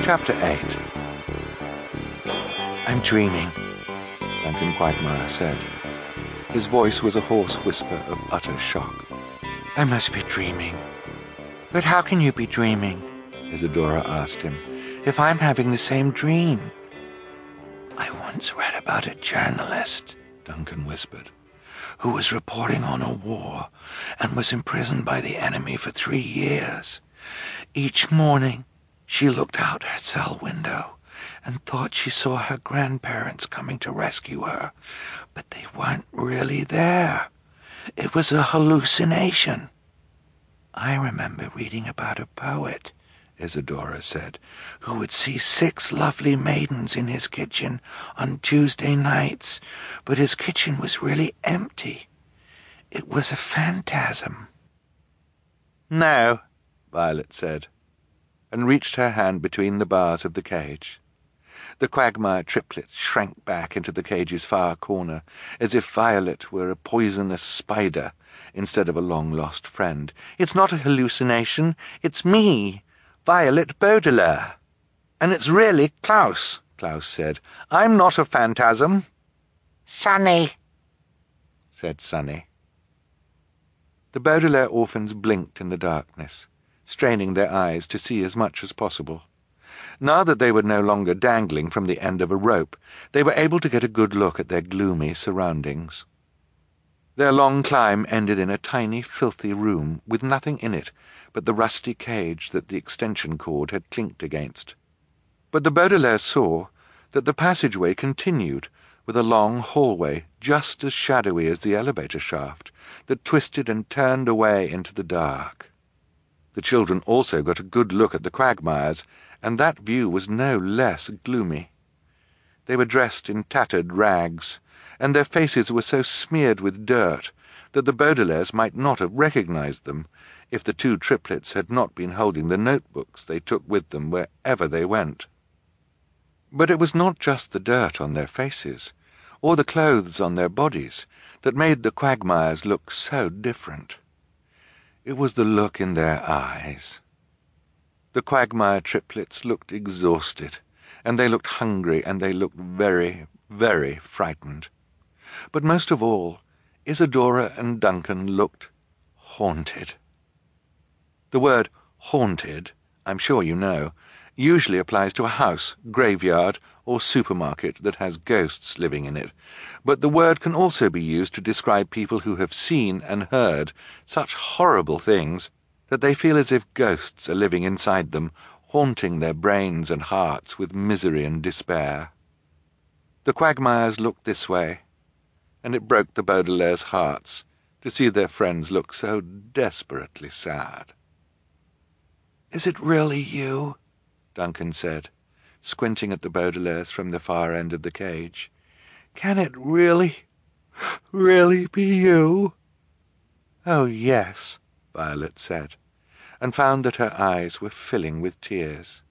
Chapter 8. "I'm dreaming," Duncan Quagmire said. His voice was a hoarse whisper of utter shock. "I must be dreaming." "But how can you be dreaming?" Isadora asked him, "if I'm having the same dream?" "I once read about a journalist," Duncan whispered, "who was reporting on a war and was imprisoned by the enemy for 3 years. Each morning she looked out her cell window and thought she saw her grandparents coming to rescue her, but they weren't really there. It was a hallucination." "I remember reading about a poet," Isadora said, "who would see 6 lovely maidens in his kitchen on Tuesday nights, but his kitchen was really empty. It was a phantasm." "No," Violet said, and reached her hand between the bars of the cage. The Quagmire triplets shrank back into the cage's far corner, as if Violet were a poisonous spider instead of a long-lost friend. "It's not a hallucination. It's me, Violet Baudelaire. And it's really Klaus," Klaus said. "I'm not a phantasm." "Sonny," said Sonny. The Baudelaire orphans blinked in the darkness, straining their eyes to see as much as possible. Now that they were no longer dangling from the end of a rope, they were able to get a good look at their gloomy surroundings. Their long climb ended in a tiny, filthy room with nothing in it but the rusty cage that the extension cord had clinked against. But the Baudelaires saw that the passageway continued with a long hallway just as shadowy as the elevator shaft that twisted and turned away into the dark. The children also got a good look at the Quagmires, and that view was no less gloomy. They were dressed in tattered rags, and their faces were so smeared with dirt that the Baudelaires might not have recognized them if the 2 triplets had not been holding the notebooks they took with them wherever they went. But it was not just the dirt on their faces, or the clothes on their bodies, that made the Quagmires look so different. It was the look in their eyes. The Quagmire triplets looked exhausted, and they looked hungry, and they looked very, very frightened. But most of all, Isadora and Duncan looked haunted. The word haunted, I'm sure you know, usually applies to a house, graveyard, or supermarket that has ghosts living in it, but the word can also be used to describe people who have seen and heard such horrible things that they feel as if ghosts are living inside them, haunting their brains and hearts with misery and despair. The Quagmires looked this way, and it broke the Baudelaire's hearts to see their friends look so desperately sad. "Is it really you?" Duncan said, squinting at the Baudelaires from the far end of the cage. "Can it really be you?" "Oh, yes," Violet said, and found that her eyes were filling with tears.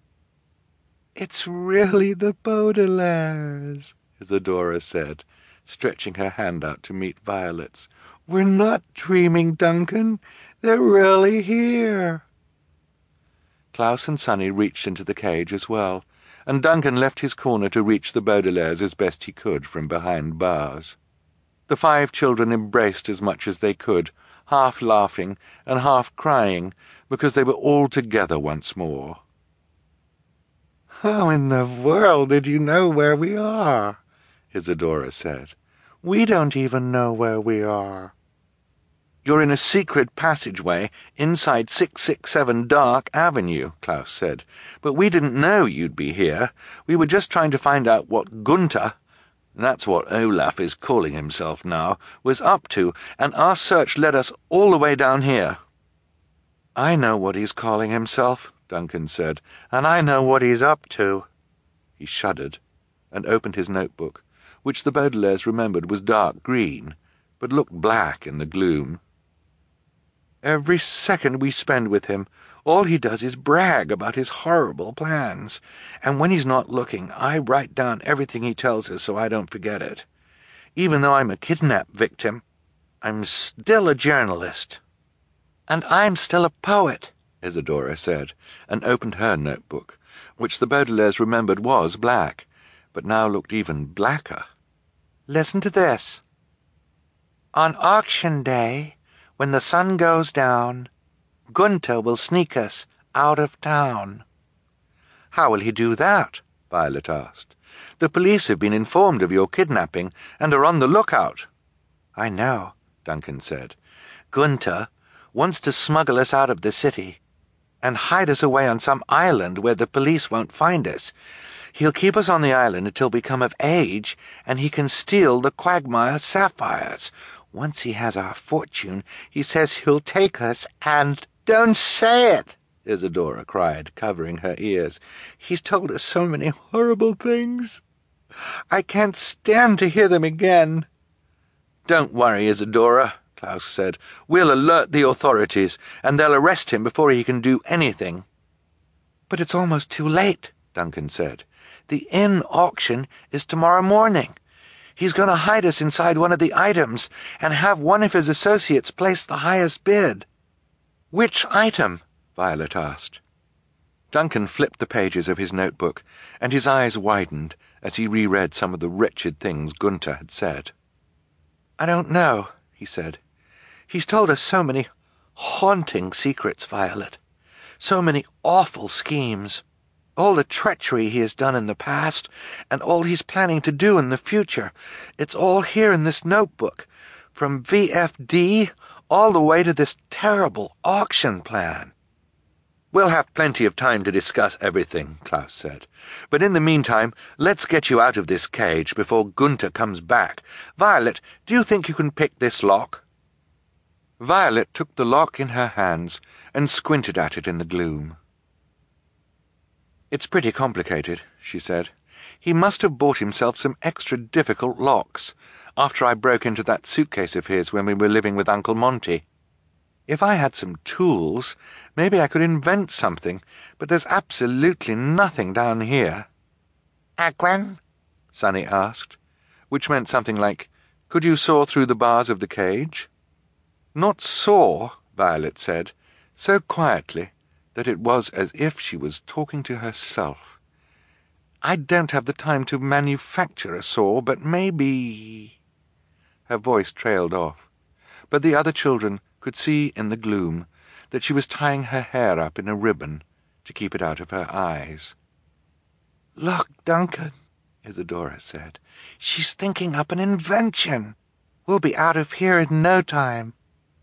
"It's really the Baudelaires," Isadora said, stretching her hand out to meet Violet's. "We're not dreaming, Duncan. They're really here." Klaus and Sonny reached into the cage as well, and Duncan left his corner to reach the Baudelaires as best he could from behind bars. The 5 children embraced as much as they could, half laughing and half crying, because they were all together once more. "How in the world did you know where we are?" Isadora said. "We don't even know where we are." "You're in a secret passageway inside 667 Dark Avenue," Klaus said. "But we didn't know you'd be here. We were just trying to find out what Gunther, that's what Olaf is calling himself now, was up to, and our search led us all the way down here." "I know what he's calling himself," Duncan said, "and I know what he's up to." He shuddered and opened his notebook, which the Baudelaires remembered was dark green, but looked black in the gloom. "Every second we spend with him, all he does is brag about his horrible plans, and when he's not looking, I write down everything he tells us so I don't forget it. Even though I'm a kidnap victim, I'm still a journalist. And I'm still a poet," Isadora said, and opened her notebook, which the Baudelaires remembered was black, but now looked even blacker. "Listen to this. On auction day, when the sun goes down, Gunther will sneak us out of town." "How will he do that?" Violet asked. "The police have been informed of your kidnapping and are on the lookout." "I know," Duncan said. "Gunther wants to smuggle us out of the city and hide us away on some island where the police won't find us. He'll keep us on the island until we come of age, and he can steal the Quagmire sapphires. Once he has our fortune, he says he'll take us and—" "Don't say it!" Isadora cried, covering her ears. "He's told us so many horrible things. I can't stand to hear them again." "Don't worry, Isadora," Klaus said. "We'll alert the authorities, and they'll arrest him before he can do anything." "But it's almost too late," Duncan said. "The inn auction is tomorrow morning. He's going to hide us inside one of the items and have one of his associates place the highest bid." "Which item?" Violet asked. Duncan flipped the pages of his notebook, and his eyes widened as he reread some of the wretched things Gunther had said. "I don't know," he said. "He's told us so many haunting secrets, Violet. So many awful schemes. All the treachery he has done in the past, and all he's planning to do in the future. It's all here in this notebook, from VFD all the way to this terrible auction plan." "We'll have plenty of time to discuss everything," Klaus said. "But in the meantime, let's get you out of this cage before Gunther comes back. Violet, do you think you can pick this lock?" Violet took the lock in her hands and squinted at it in the gloom. "It's pretty complicated," she said. "He must have bought himself some extra difficult locks after I broke into that suitcase of his when we were living with Uncle Monty. If I had some tools, maybe I could invent something, but there's absolutely nothing down here." "Agwen?" Sunny asked, which meant something like, "Could you saw through the bars of the cage?" "Not saw," Violet said, so quietly that it was as if she was talking to herself. "I don't have the time to manufacture a saw, but maybe—" Her voice trailed off, but the other children could see in the gloom that she was tying her hair up in a ribbon to keep it out of her eyes. "Look, Duncan," Isadora said. "She's thinking up an invention. We'll be out of here in no time."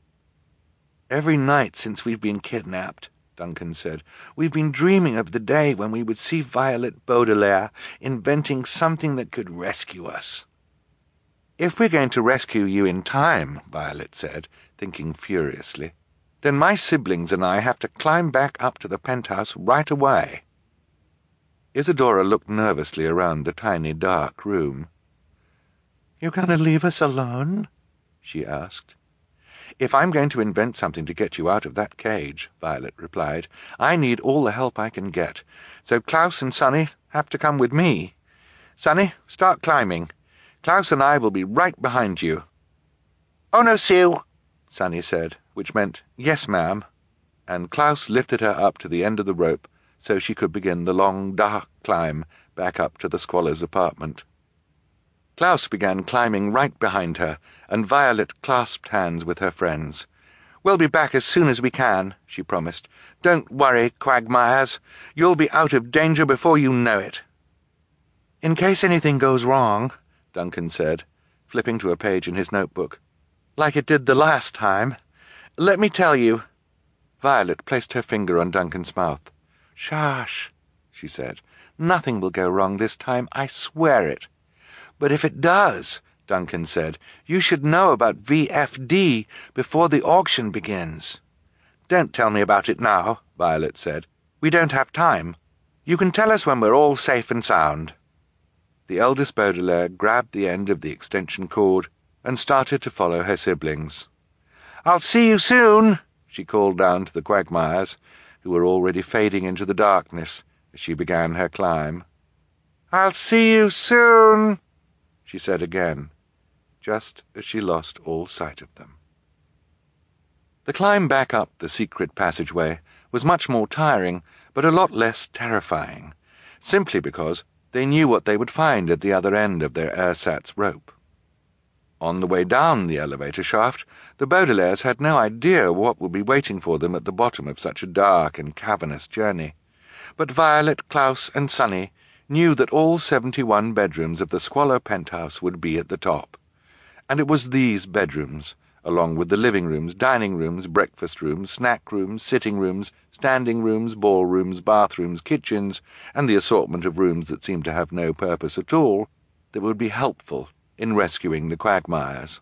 "Every night since we've been kidnapped," Duncan said, "we've been dreaming of the day when we would see Violet Baudelaire inventing something that could rescue us." "If we're going to rescue you in time," Violet said, thinking furiously, "then my siblings and I have to climb back up to the penthouse right away." Isadora looked nervously around the tiny dark room. "You're going to leave us alone?" she asked. "If I'm going to invent something to get you out of that cage," Violet replied, "I need all the help I can get, so Klaus and Sunny have to come with me. Sunny, start climbing. Klaus and I will be right behind you." "Oh no, Sue," Sunny said, which meant, "Yes, ma'am," and Klaus lifted her up to the end of the rope so she could begin the long, dark climb back up to the squaller's apartment. Klaus began climbing right behind her, and Violet clasped hands with her friends. "We'll be back as soon as we can," she promised. "Don't worry, Quagmires. You'll be out of danger before you know it." "In case anything goes wrong," Duncan said, flipping to a page in his notebook, "like it did the last time, let me tell you—" Violet placed her finger on Duncan's mouth. "Shush," she said. "Nothing will go wrong this time, I swear it." "But if it does," Duncan said, "you should know about VFD before the auction begins." "Don't tell me about it now," Violet said. "We don't have time. You can tell us when we're all safe and sound." The eldest Baudelaire grabbed the end of the extension cord and started to follow her siblings. "I'll see you soon," she called down to the Quagmires, who were already fading into the darkness as she began her climb. "I'll see you soon," she said again, just as she lost all sight of them. The climb back up the secret passageway was much more tiring, but a lot less terrifying, simply because they knew what they would find at the other end of their ersatz rope. On the way down the elevator shaft, the Baudelaires had no idea what would be waiting for them at the bottom of such a dark and cavernous journey. But Violet, Klaus, and Sunny knew that all 71 bedrooms of the Squalor penthouse would be at the top. And it was these bedrooms, along with the living rooms, dining rooms, breakfast rooms, snack rooms, sitting rooms, standing rooms, ballrooms, bathrooms, kitchens, and the assortment of rooms that seemed to have no purpose at all, that would be helpful in rescuing the Quagmires.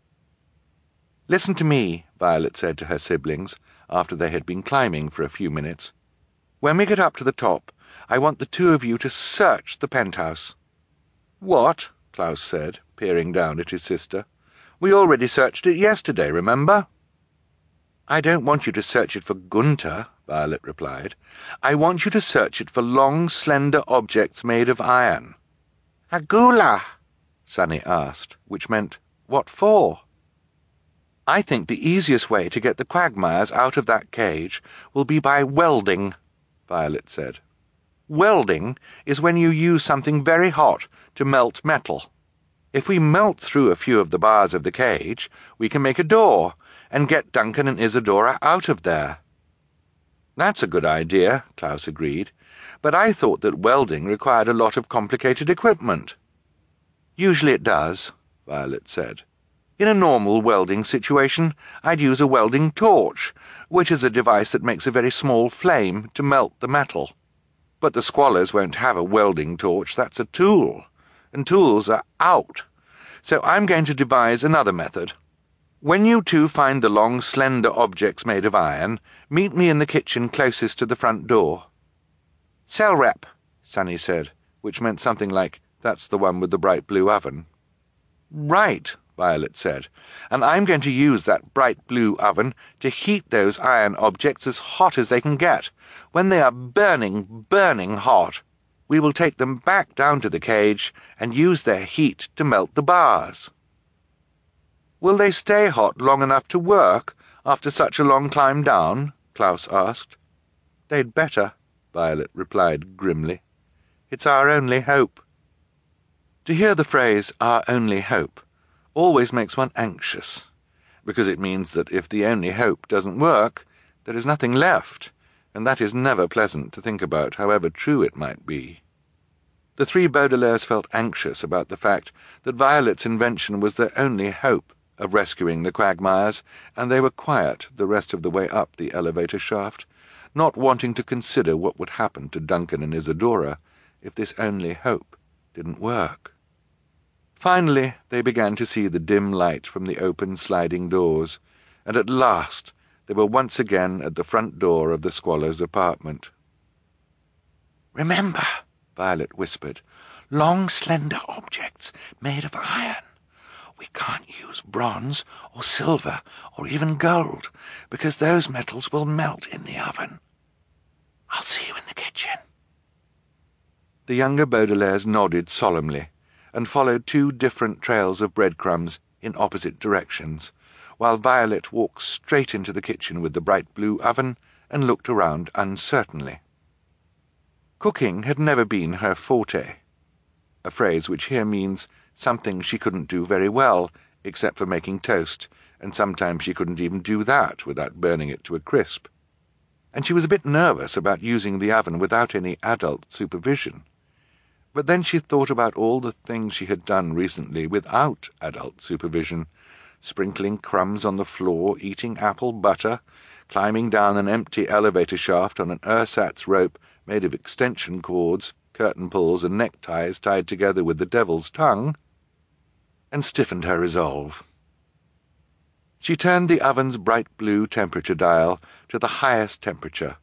"Listen to me," Violet said to her siblings, after they had been climbing for a few minutes. "When we get up to the top, I want the two of you to search the penthouse." "What?" Klaus said, peering down at his sister. "We already searched it yesterday, remember?" "I don't want you to search it for Gunther," Violet replied. "I want you to search it for long, slender objects made of iron." "Agula?" Sunny asked, which meant, "What for?" "I think the easiest way to get the Quagmires out of that cage will be by welding," Violet said. "Welding is when you use something very hot to melt metal. If we melt through a few of the bars of the cage, we can make a door and get Duncan and Isadora out of there." "That's a good idea," Klaus agreed, "but I thought that welding required a lot of complicated equipment." "Usually it does," Violet said. "In a normal welding situation, I'd use a welding torch, which is a device that makes a very small flame to melt the metal. But the Squalors won't have a welding torch, that's a tool, and tools are out. So I'm going to devise another method. When you two find the long, slender objects made of iron, meet me in the kitchen closest to the front door." "Cell rep," Sunny said, which meant something like, "That's the one with the bright blue oven." "Right," Violet said, "and I'm going to use that bright blue oven to heat those iron objects as hot as they can get. When they are burning, burning hot, we will take them back down to the cage and use their heat to melt the bars." "Will they stay hot long enough to work after such a long climb down?" Klaus asked. "They'd better," Violet replied grimly. "It's our only hope." To hear the phrase, "our only hope," always makes one anxious, because it means that if the only hope doesn't work, there is nothing left, and that is never pleasant to think about, however true it might be. The three Baudelaires felt anxious about the fact that Violet's invention was their only hope of rescuing the Quagmires, and they were quiet the rest of the way up the elevator shaft, not wanting to consider what would happen to Duncan and Isadora if this only hope didn't work. Finally, they began to see the dim light from the open sliding doors, and at last they were once again at the front door of the Squalor's apartment. "Remember," Violet whispered, "long, slender objects made of iron. We can't use bronze or silver or even gold, because those metals will melt in the oven. I'll see you in the kitchen." The younger Baudelaires nodded solemnly, and followed two different trails of breadcrumbs in opposite directions, while Violet walked straight into the kitchen with the bright blue oven and looked around uncertainly. Cooking had never been her forte, a phrase which here means something she couldn't do very well, except for making toast, and sometimes she couldn't even do that without burning it to a crisp. And she was a bit nervous about using the oven without any adult supervision. But then she thought about all the things she had done recently without adult supervision, sprinkling crumbs on the floor, eating apple butter, climbing down an empty elevator shaft on an ersatz rope made of extension cords, curtain pulls, and neckties tied together with the devil's tongue, and stiffened her resolve. She turned the oven's bright blue temperature dial to the highest temperature,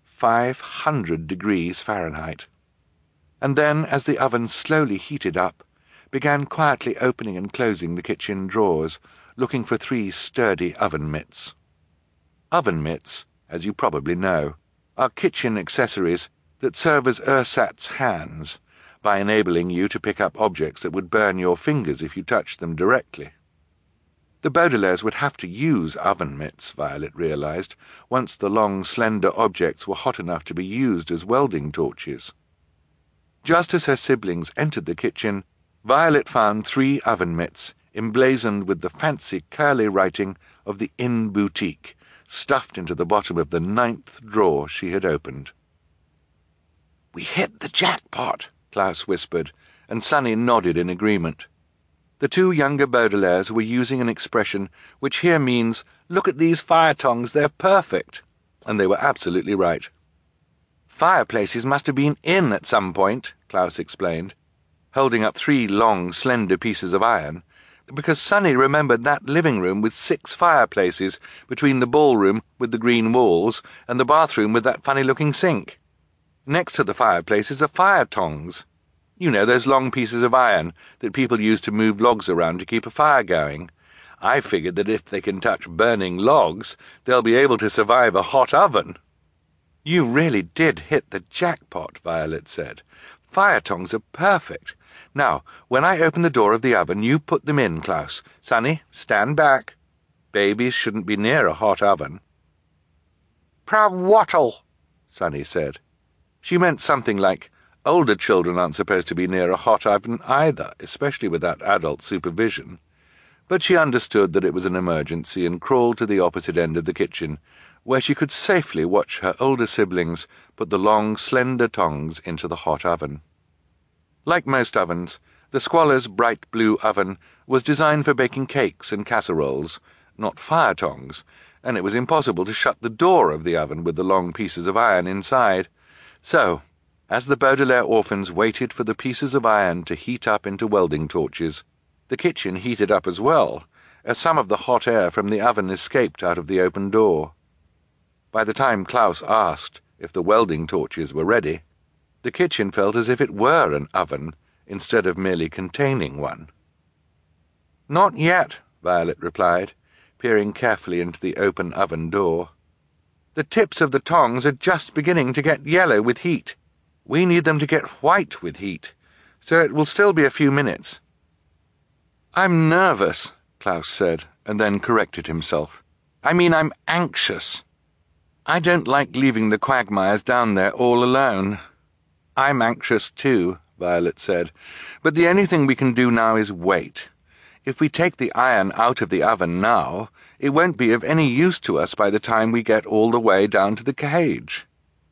500 degrees Fahrenheit. And then, as the oven slowly heated up, began quietly opening and closing the kitchen drawers, looking for 3 sturdy oven mitts. Oven mitts, as you probably know, are kitchen accessories that serve as ersatz hands, by enabling you to pick up objects that would burn your fingers if you touched them directly. The Baudelaires would have to use oven mitts, Violet realized, once the long, slender objects were hot enough to be used as welding torches. Just as her siblings entered the kitchen, Violet found 3 oven mitts, emblazoned with the fancy curly writing of the Inn Boutique, stuffed into the bottom of the 9th drawer she had opened. "We hit the jackpot," Klaus whispered, and Sonny nodded in agreement. The 2 younger Baudelaires were using an expression which here means, "Look at these fire tongs, they're perfect," and they were absolutely right. "Fireplaces must have been in at some point," Klaus explained, holding up 3 long, slender pieces of iron, because Sonny remembered that living room with 6 fireplaces between the ballroom with the green walls and the bathroom with that funny-looking sink. Next to the fireplaces are fire tongs. You know, those long pieces of iron that people use to move logs around to keep a fire going. I figured that if they can touch burning logs, they'll be able to survive a hot oven." "You really did hit the jackpot," Violet said. "Fire tongs are perfect. Now, when I open the door of the oven, you put them in, Klaus. Sonny, stand back. Babies shouldn't be near a hot oven." "Prawattle," Sonny said. She meant something like, older children aren't supposed to be near a hot oven either, especially without adult supervision. But she understood that it was an emergency and crawled to the opposite end of the kitchen, where she could safely watch her older siblings put the long, slender tongs into the hot oven. Like most ovens, the Squalor's bright blue oven was designed for baking cakes and casseroles, not fire tongs, and it was impossible to shut the door of the oven with the long pieces of iron inside. So, as the Baudelaire orphans waited for the pieces of iron to heat up into welding torches, the kitchen heated up as well, as some of the hot air from the oven escaped out of the open door. By the time Klaus asked if the welding torches were ready, the kitchen felt as if it were an oven instead of merely containing one. "Not yet," Violet replied, peering carefully into the open oven door. "The tips of the tongs are just beginning to get yellow with heat. We need them to get white with heat, so it will still be a few minutes." "I'm nervous," Klaus said, and then corrected himself. "I mean, I'm anxious. I don't like leaving the Quagmires down there all alone." "I'm anxious too," Violet said, "but the only thing we can do now is wait. If we take the iron out of the oven now, it won't be of any use to us by the time we get all the way down to the cage."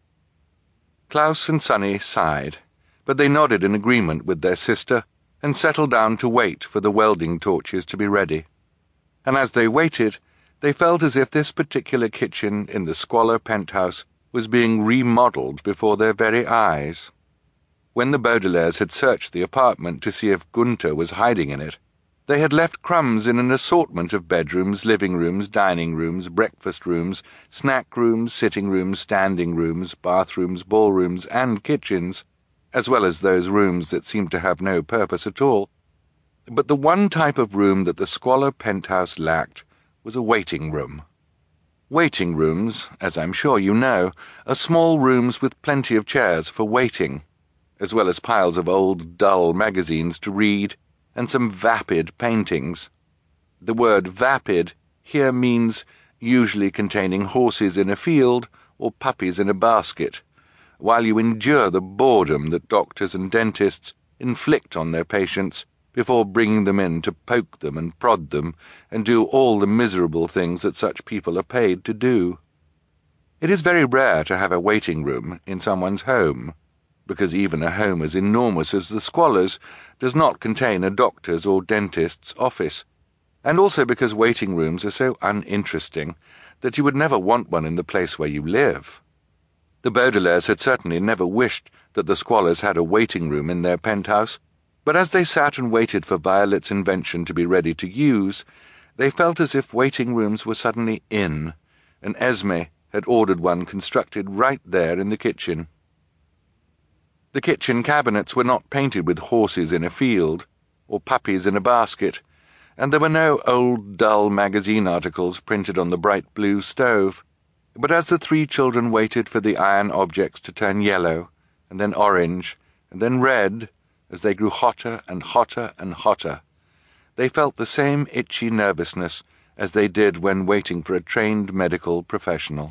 Klaus and Sonny sighed, but they nodded in agreement with their sister and settled down to wait for the welding torches to be ready. And as they waited, they felt as if this particular kitchen in the Squalor penthouse was being remodelled before their very eyes. When the Baudelaires had searched the apartment to see if Gunther was hiding in it, they had left crumbs in an assortment of bedrooms, living rooms, dining rooms, breakfast rooms, snack rooms, sitting rooms, standing rooms, bathrooms, ballrooms, and kitchens, as well as those rooms that seemed to have no purpose at all. But the one type of room that the Squalor penthouse lacked was a waiting room. Waiting rooms, as I'm sure you know, are small rooms with plenty of chairs for waiting, as well as piles of old, dull magazines to read, and some vapid paintings. The word vapid here means usually containing horses in a field or puppies in a basket, while you endure the boredom that doctors and dentists inflict on their patients before bringing them in to poke them and prod them and do all the miserable things that such people are paid to do. It is very rare to have a waiting room in someone's home, because even a home as enormous as the Squalor's does not contain a doctor's or dentist's office, and also because waiting rooms are so uninteresting that you would never want one in the place where you live. The Baudelaires had certainly never wished that the Squalors had a waiting room in their penthouse, but as they sat and waited for Violet's invention to be ready to use, they felt as if waiting rooms were suddenly in, and Esme had ordered one constructed right there in the kitchen. The kitchen cabinets were not painted with horses in a field, or puppies in a basket, and there were no old, dull magazine articles printed on the bright blue stove. But as the 3 children waited for the iron objects to turn yellow, and then orange, and then red, as they grew hotter and hotter and hotter, they felt the same itchy nervousness as they did when waiting for a trained medical professional.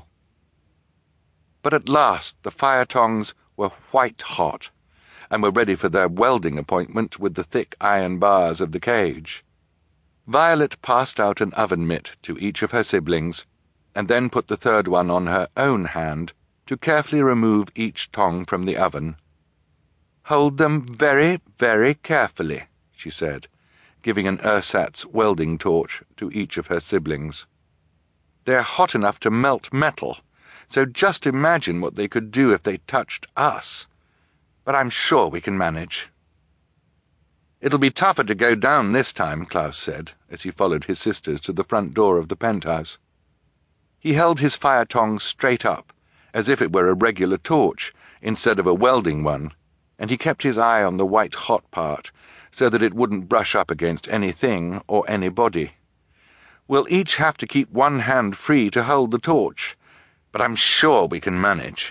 But at last the fire tongs were white hot, and were ready for their welding appointment with the thick iron bars of the cage. Violet passed out an oven mitt to each of her siblings, and then put the third one on her own hand to carefully remove each tong from the oven. "Hold them very, very carefully," she said, giving an ersatz welding torch to each of her siblings. "They're hot enough to melt metal, so just imagine what they could do if they touched us. But I'm sure we can manage." "It'll be tougher to go down this time," Klaus said, as he followed his sisters to the front door of the penthouse. He held his fire tongs straight up, as if it were a regular torch, instead of a welding one, and he kept his eye on the white-hot part, so that it wouldn't brush up against anything or anybody. "We'll each have to keep one hand free to hold the torch, but I'm sure we can manage."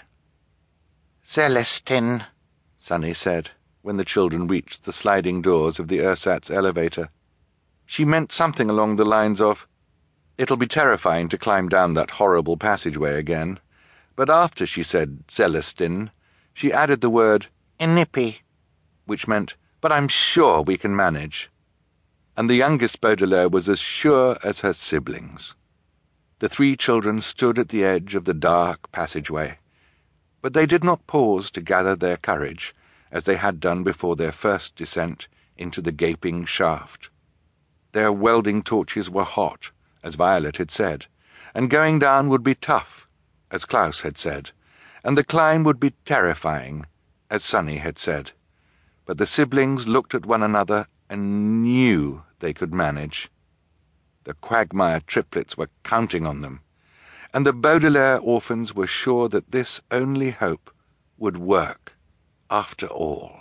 "Celestine," Sunny said, when the children reached the sliding doors of the ersatz elevator. She meant something along the lines of, "It'll be terrifying to climb down that horrible passageway again," but after she said Celestine, she added the word "Inippy," which meant, "But I'm sure we can manage." And the youngest Baudelaire was as sure as her siblings. The three children stood at the edge of the dark passageway, but they did not pause to gather their courage, as they had done before their first descent into the gaping shaft. Their welding torches were hot, as Violet had said, and going down would be tough, as Klaus had said, and the climb would be terrifying, as Sunny had said. But the siblings looked at one another and knew they could manage. The Quagmire triplets were counting on them, and the Baudelaire orphans were sure that this only hope would work after all.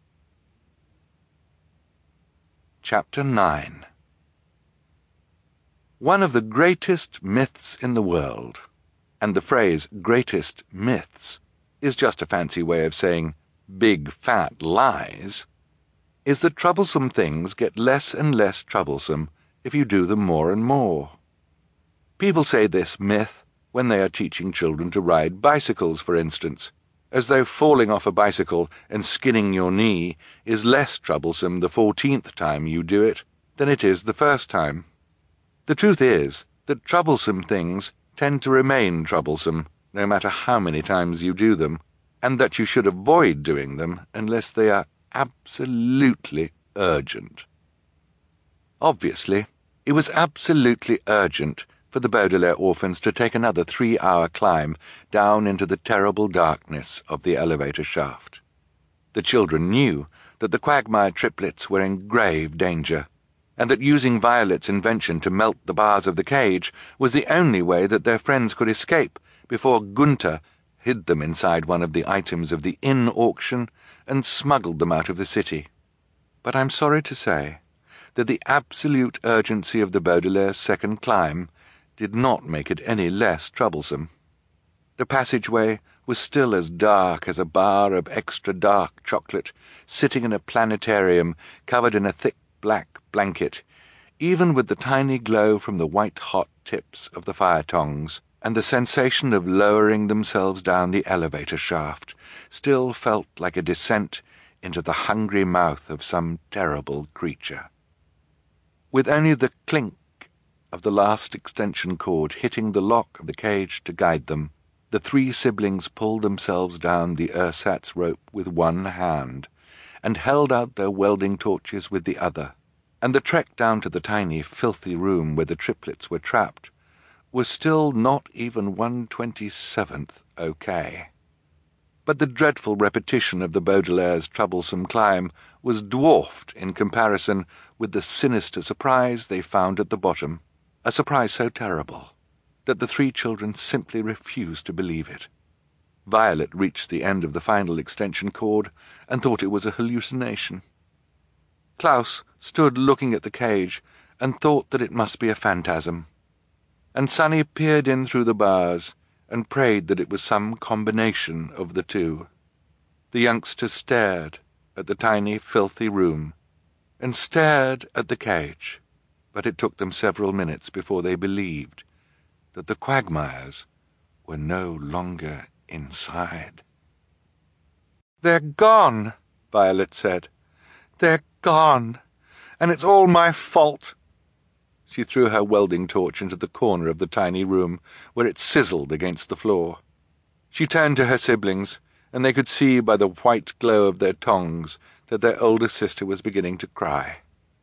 Chapter 9. One of the greatest myths in the world, and the phrase greatest myths is just a fancy way of saying big fat lies, is that troublesome things get less and less troublesome if you do them more and more. People say this myth when they are teaching children to ride bicycles, for instance, as though falling off a bicycle and skinning your knee is less troublesome the 14th time you do it than it is the first time. The truth is that troublesome things tend to remain troublesome no matter how many times you do them, and that you should avoid doing them unless they are absolutely urgent. Obviously, it was absolutely urgent for the Baudelaire orphans to take another 3-hour climb down into the terrible darkness of the elevator shaft. The children knew that the Quagmire triplets were in grave danger, and that using Violet's invention to melt the bars of the cage was the only way that their friends could escape before Gunther hid them inside one of the items of the inn auction and smuggled them out of the city. But I'm sorry to say that the absolute urgency of the Baudelaire's second climb did not make it any less troublesome. The passageway was still as dark as a bar of extra dark chocolate sitting in a planetarium covered in a thick black blanket, even with the tiny glow from the white-hot tips of the fire tongs, and the sensation of lowering themselves down the elevator shaft still felt like a descent into the hungry mouth of some terrible creature. With only the clink of the last extension cord hitting the lock of the cage to guide them, the three siblings pulled themselves down the ersatz rope with one hand, and held out their welding torches with the other, and the trek down to the tiny, filthy room where the triplets were trapped was still not even 1/27th okay. But the dreadful repetition of the Baudelaire's troublesome climb was dwarfed in comparison with the sinister surprise they found at the bottom, a surprise so terrible that the three children simply refused to believe it. Violet reached the end of the final extension cord and thought it was a hallucination. Klaus stood looking at the cage and thought that it must be a phantasm, and Sunny peered in through the bars and prayed that it was some combination of the two. The youngsters stared at the tiny, filthy room and stared at the cage, but it took them several minutes before they believed that the Quagmires were no longer inside. "They're gone," Violet said. "They're gone, and it's all my fault." She threw her welding torch into the corner of the tiny room, where it sizzled against the floor. She turned to her siblings, and they could see by the white glow of their tongs that their older sister was beginning to cry.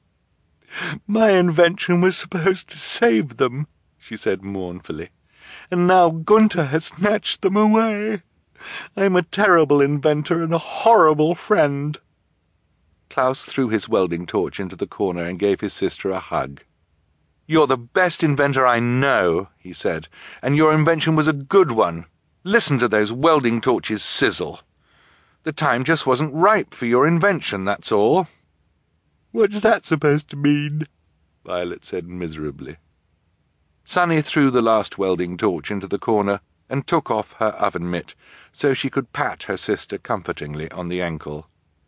"My invention was supposed to save them," she said mournfully, "and now Gunther has snatched them away. I'm a terrible inventor and a horrible friend." Klaus threw his welding torch into the corner and gave his sister a hug. "You're the best inventor I know," he said, "and your invention was a good one. Listen to those welding torches sizzle. The time just wasn't ripe for your invention, that's all." "What's that supposed to mean?" Violet said miserably. Sunny threw the last welding torch into the corner and took off her oven mitt so she could pat her sister comfortingly on the ankle.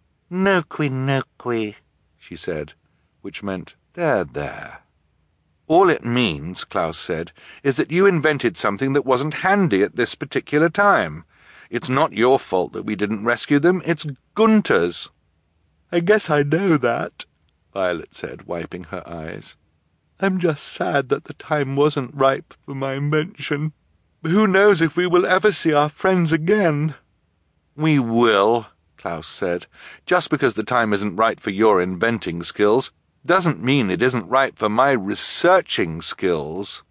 "No-qui," she said, which meant, there. "All it means," Klaus said, "is that you invented something that wasn't handy at this particular time. It's not your fault that we didn't rescue them, it's Gunther's." "I guess I know that," Violet said, wiping her eyes. "I'm just sad that the time wasn't ripe for my invention. Who knows if we will ever see our friends again?" "We will," Klaus said. "Just because the time isn't right for your inventing skills doesn't mean it isn't right for my researching skills."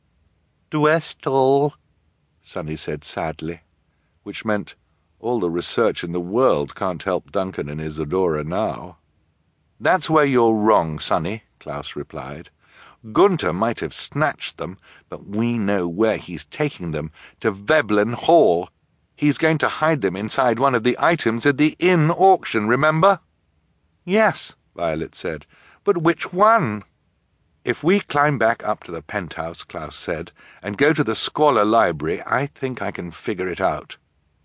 "Dwestall," Sunny said sadly, which meant all the research in the world can't help Duncan and Isadora now. "That's where you're wrong, Sunny," Klaus replied. "Gunther might have snatched them, but we know where he's taking them, to Veblen Hall. He's going to hide them inside one of the items at the inn auction, remember?" "Yes," Violet said, "but which one?" "If we climb back up to the penthouse," Klaus said, "and go to the Squalor Library, I think I can figure it out."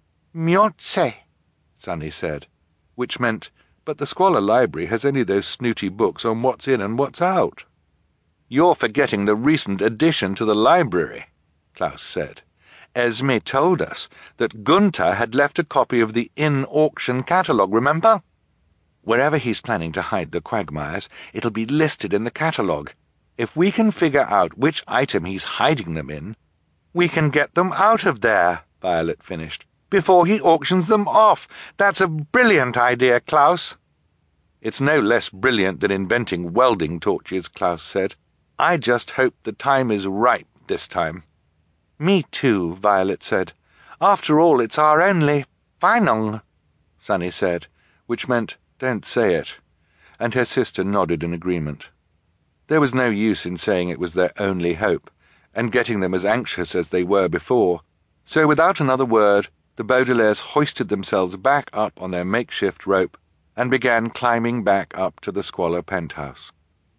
"Mjotse," Sunny said, which meant, "But the Squalor Library has only those snooty books on what's in and what's out." "You're forgetting the recent addition to the library," Klaus said. "Esme told us that Gunther had left a copy of the inn auction catalogue, remember? Wherever he's planning to hide the Quagmires, it'll be listed in the catalogue. If we can figure out which item he's hiding them in, we can get them out of there," Violet finished, "before he auctions them off. That's a brilliant idea, Klaus." "It's no less brilliant than inventing welding torches," Klaus said. "I just hope the time is ripe this time." "Me too," Violet said. "After all, it's our only Feinung," Sunny said, which meant, "Don't say it," and her sister nodded in agreement. There was no use in saying it was their only hope, and getting them as anxious as they were before, so without another word, the Baudelaires hoisted themselves back up on their makeshift rope and began climbing back up to the Squalor penthouse.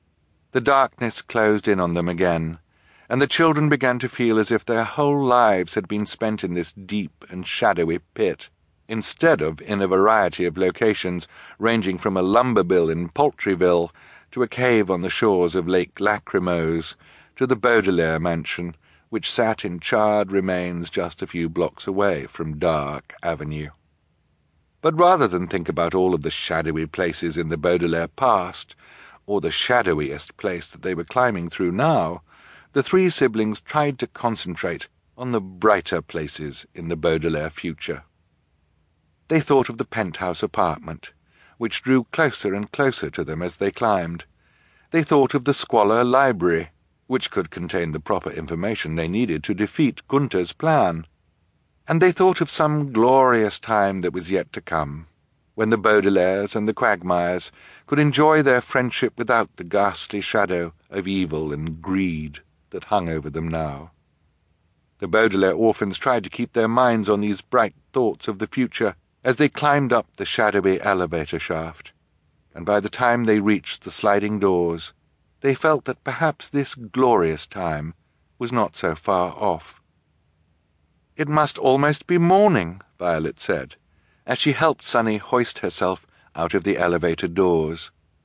The darkness closed in on them again, and the children began to feel as if their whole lives had been spent in this deep and shadowy pit, instead of in a variety of locations ranging from a lumber mill in Poultryville to a cave on the shores of Lake Lachrymose to the Baudelaire mansion, which sat in charred remains just a few blocks away from Dark Avenue. But rather than think about all of the shadowy places in the Baudelaire past, or the shadowiest place that they were climbing through now, the three siblings tried to concentrate on the brighter places in the Baudelaire future. They thought of the penthouse apartment, which drew closer and closer to them as they climbed. They thought of the Squalor Library, which could contain the proper information they needed to defeat Gunther's plan. And they thought of some glorious time that was yet to come, when the Baudelaires and the Quagmires could enjoy their friendship without the ghastly shadow of evil and greed that hung over them now. The Baudelaire orphans tried to keep their minds on these bright thoughts of the future as they climbed up the shadowy elevator shaft, and by the time they reached the sliding doors, they felt that perhaps this glorious time was not so far off. "It must almost be morning," Violet said, as she helped Sunny hoist herself out of the elevator doors.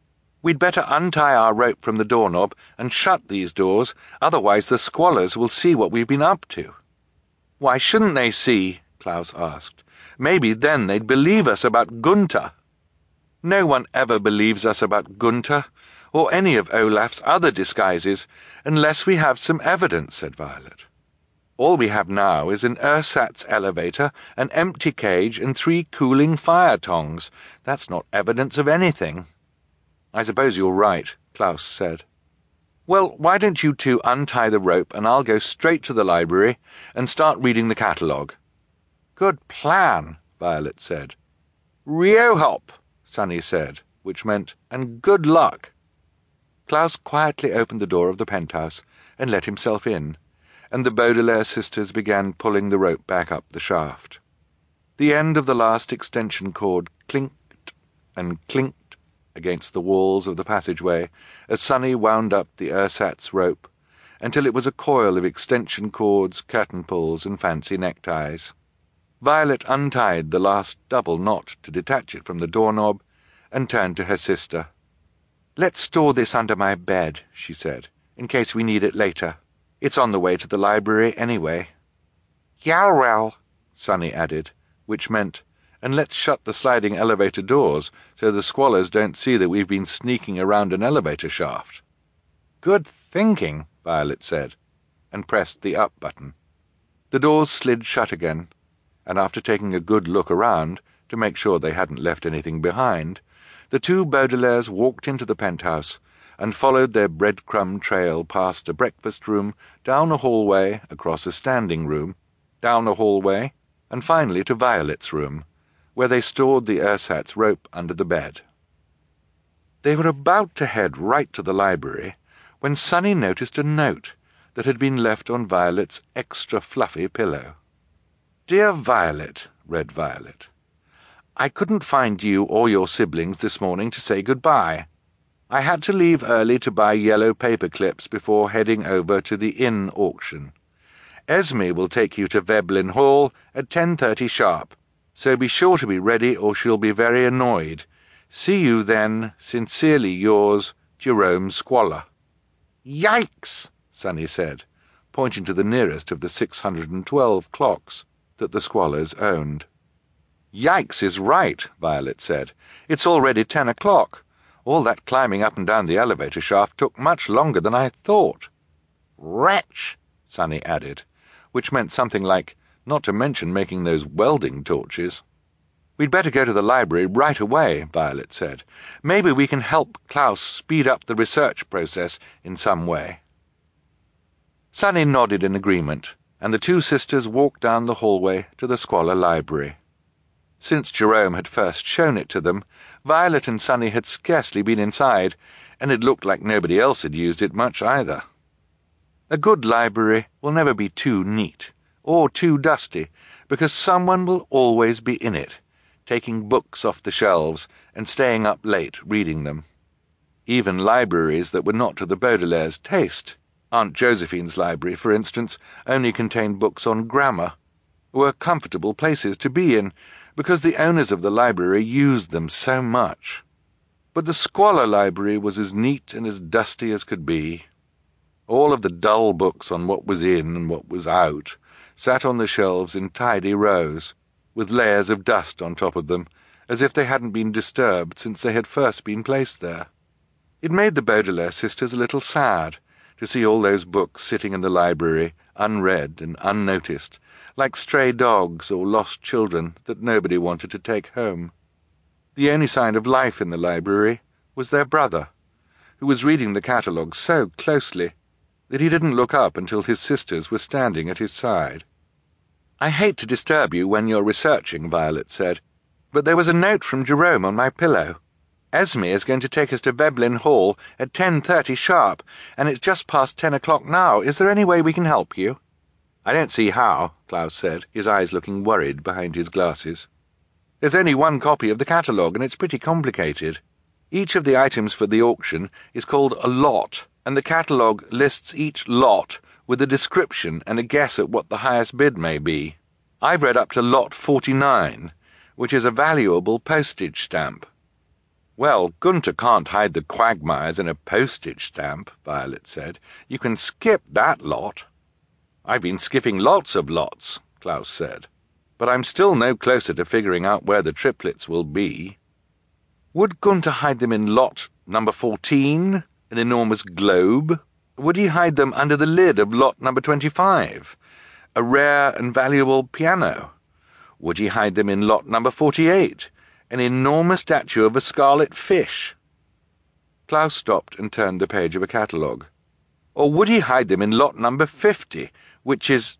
We'd better untie our rope from the doorknob and shut these doors, otherwise the squalors will see what we've been up to." "Why shouldn't they see?" Klaus asked. "Maybe then they'd believe us about Gunther." "No one ever believes us about Gunther, or any of Olaf's other disguises, unless we have some evidence," said Violet. "All we have now is an ersatz elevator, an empty cage, and 3 cooling fire tongs. That's not evidence of anything." "I suppose you're right," Klaus said. "Well, why don't you two untie the rope and I'll go straight to the library and start reading the catalogue." "Good plan," Violet said. "Riohop," Sunny said, which meant, "and good luck." Klaus quietly opened the door of the penthouse and let himself in, and the Baudelaire sisters began pulling the rope back up the shaft. The end of the last extension cord clinked and clinked against the walls of the passageway as Sunny wound up the ersatz rope, until it was a coil of extension cords, curtain pulls, and fancy neckties. Violet untied the last double knot to detach it from the doorknob and turned to her sister. "Let's store this under my bed," she said, "in case we need it later. It's on the way to the library anyway." "Yalwell," Sunny added, which meant, "and let's shut the sliding elevator doors so the squalors don't see that we've been sneaking around an elevator shaft." "Good thinking," Violet said, and pressed the up button. The doors slid shut again, and after taking a good look around to make sure they hadn't left anything behind, the two Baudelaires walked into the penthouse and followed their breadcrumb trail past a breakfast room, down a hallway, across a standing room, down a hallway, and finally to Violet's room, where they stored the ersatz rope under the bed. They were about to head right to the library when Sunny noticed a note that had been left on Violet's extra fluffy pillow. "Dear Violet," read Violet, "I couldn't find you or your siblings this morning to say goodbye. I had to leave early to buy yellow paper clips before heading over to the inn auction. Esme will take you to Veblin Hall at 10:30 sharp, so be sure to be ready or she'll be very annoyed. See you then, sincerely yours, Jerome Squalor." "Yikes!" Sunny said, pointing to the nearest of the 612 clocks that the Squalors owned. "Yikes is right," Violet said. "It's already 10 o'clock. All that climbing up and down the elevator shaft took much longer than I thought." "Wretch," Sunny added, which meant something like, "not to mention making those welding torches." "We'd better go to the library right away," Violet said. "Maybe we can help Klaus speed up the research process in some way." Sunny nodded in agreement, and the two sisters walked down the hallway to the Squalor library. Since Jerome had first shown it to them, Violet and Sunny had scarcely been inside, and it looked like nobody else had used it much either. A good library will never be too neat, or too dusty, because someone will always be in it, taking books off the shelves and staying up late reading them. Even libraries that were not to the Baudelaire's taste, Aunt Josephine's library, for instance, only contained books on grammar, were comfortable places to be in, because the owners of the library used them so much. But the Squalor library was as neat and as dusty as could be. All of the dull books on what was in and what was out sat on the shelves in tidy rows, with layers of dust on top of them, as if they hadn't been disturbed since they had first been placed there. It made the Baudelaire sisters a little sad to see all those books sitting in the library, unread and unnoticed, like stray dogs or lost children that nobody wanted to take home. The only sign of life in the library was their brother, who was reading the catalogue so closely that he didn't look up until his sisters were standing at his side. "I hate to disturb you when you're researching," Violet said, "but there was a note from Jerome on my pillow. Esme is going to take us to Veblin Hall at 10:30 sharp, and it's just past 10 o'clock now. Is there any way we can help you?" "I don't see how," Klaus said, his eyes looking worried behind his glasses. "There's only one copy of the catalogue, and it's pretty complicated. Each of the items for the auction is called a lot, and the catalogue lists each lot with a description and a guess at what the highest bid may be. I've read up to lot 49, which is a valuable postage stamp." Well, Gunter can't hide the quagmires in a postage stamp, Violet said. You can skip that lot. I've been skipping lots of lots, Klaus said, but I'm still no closer to figuring out where the triplets will be. Would Gunter hide them in lot number 14, an enormous globe? Would he hide them under the lid of lot number 25, a rare and valuable piano? Would he hide them in lot number 48, an enormous statue of a scarlet fish? Klaus stopped and turned the page of a catalogue. Or would he hide them in lot number 50, which is...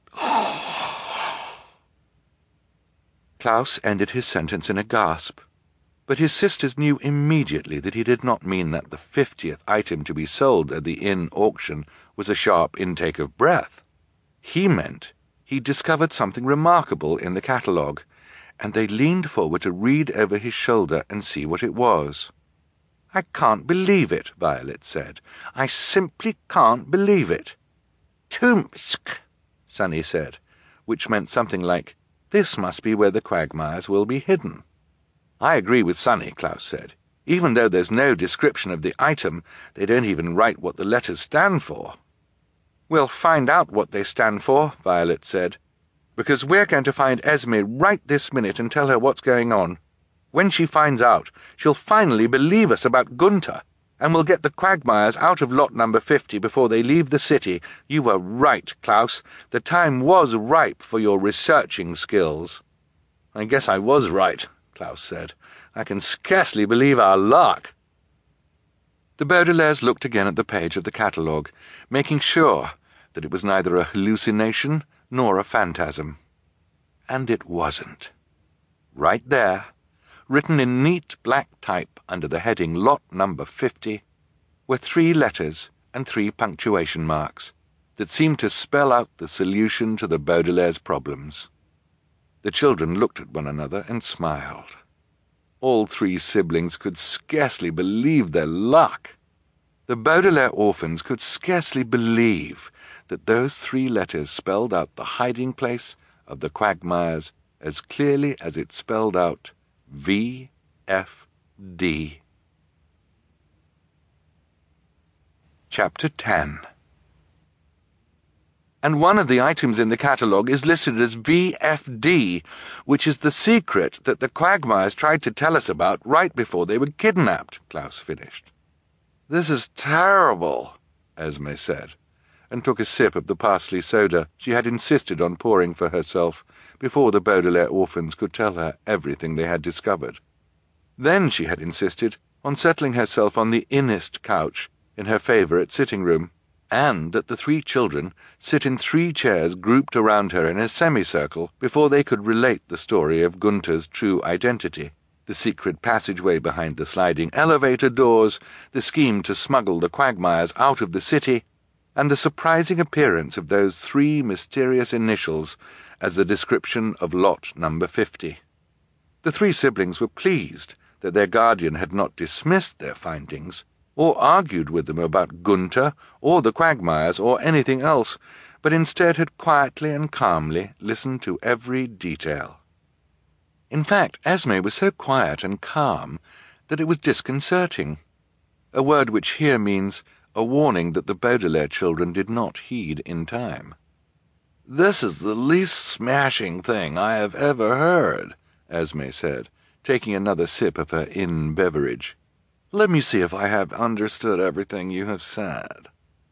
Klaus ended his sentence in a gasp, but his sisters knew immediately that he did not mean that the 50th item to be sold at the inn auction was a sharp intake of breath. He meant he'd discovered something remarkable in the catalogue, and they leaned forward to read over his shoulder and see what it was. "I can't believe it," Violet said. "I simply can't believe it." "Tumsk," Sunny said, which meant something like, "This must be where the quagmires will be hidden." "I agree with Sunny," Klaus said. "Even though there's no description of the item, they don't even write what the letters stand for." "We'll find out what they stand for," Violet said, "because we're going to find Esme right this minute and tell her what's going on. When she finds out, she'll finally believe us about Gunter, and we'll get the quagmires out of lot number 50 before they leave the city. You were right, Klaus. The time was ripe for your researching skills." "I guess I was right," Klaus said. "I can scarcely believe our luck." The Baudelaires looked again at the page of the catalogue, making sure that it was neither a hallucination nor a phantasm. And it wasn't. Right there, written in neat black type under the heading Lot Number 50, were 3 letters and 3 punctuation marks that seemed to spell out the solution to the Baudelaires' problems. The children looked at one another and smiled. All 3 siblings could scarcely believe their luck. The Baudelaire orphans could scarcely believe that those 3 letters spelled out the hiding place of the quagmires as clearly as it spelled out VFD. Chapter 10. And one of the items in the catalogue is listed as VFD, which is the secret that the quagmires tried to tell us about right before they were kidnapped, Klaus finished. "This is terrible," Esme said, and took a sip of the parsley soda she had insisted on pouring for herself before the Baudelaire orphans could tell her everything they had discovered. Then she had insisted on settling herself on the innest couch in her favourite sitting room, and that the 3 children sit in 3 chairs grouped around her in a semicircle before they could relate the story of Gunter's true identity, the secret passageway behind the sliding elevator doors, the scheme to smuggle the quagmires out of the city, and the surprising appearance of those 3 mysterious initials as the description of lot number 50. The 3 siblings were pleased that their guardian had not dismissed their findings, or argued with them about Gunter, or the quagmires, or anything else, but instead had quietly and calmly listened to every detail. In fact, Esme was so quiet and calm that it was disconcerting, a word which here means a warning that the Baudelaire children did not heed in time. "This is the least smashing thing I have ever heard," Esme said, taking another sip of her inn beverage. "Let me see if I have understood everything you have said.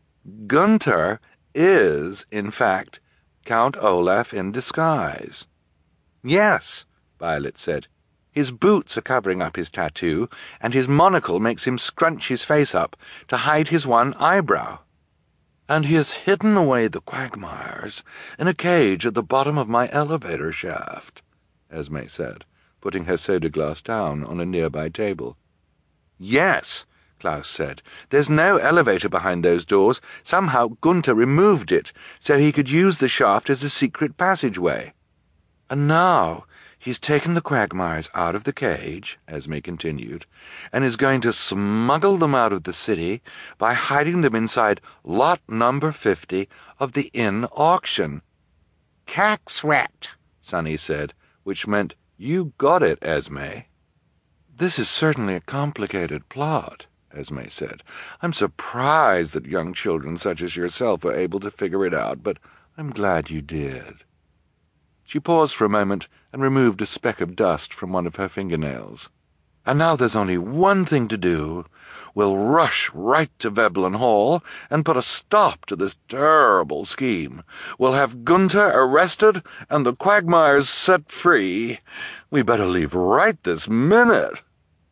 Gunter is, in fact, Count Olaf in disguise." "Yes," Violet said. "His boots are covering up his tattoo, and his monocle makes him scrunch his face up to hide his one eyebrow." "And he has hidden away the quagmires in a cage at the bottom of my elevator shaft," Esme said, putting her soda glass down on a nearby table. "Yes," Klaus said. "There's no elevator behind those doors. Somehow Gunter removed it, so he could use the shaft as a secret passageway." "And now he's taken the quagmires out of the cage," Esme continued, "and is going to smuggle them out of the city by hiding them inside lot number 50 of the inn auction." "Kaxrat," Sunny said, which meant, "You got it, Esme." "This is certainly a complicated plot," Esme said. "I'm surprised that young children such as yourself were able to figure it out, but I'm glad you did." She paused for a moment and removed a speck of dust from one of her fingernails. "And now there's only one thing to do. We'll rush right to Veblen Hall and put a stop to this terrible scheme. We'll have Gunther arrested and the Quagmires set free. We better leave right this minute."